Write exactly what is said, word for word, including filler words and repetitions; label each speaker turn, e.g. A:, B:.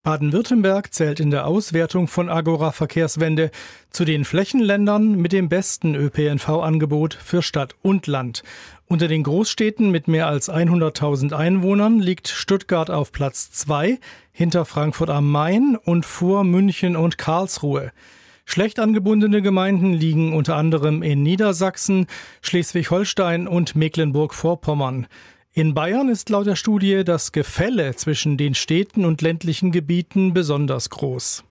A: Baden-Württemberg zählt in der Auswertung von Agora Verkehrswende zu den Flächenländern mit dem besten Ö P N V-Angebot für Stadt und Land. Unter den Großstädten mit mehr als hunderttausend Einwohnern liegt Stuttgart auf Platz zwei, hinter Frankfurt am Main und vor München und Karlsruhe. Schlecht angebundene Gemeinden liegen unter anderem in Niedersachsen, Schleswig-Holstein und Mecklenburg-Vorpommern. In Bayern ist laut der Studie das Gefälle zwischen den Städten und ländlichen Gebieten besonders groß.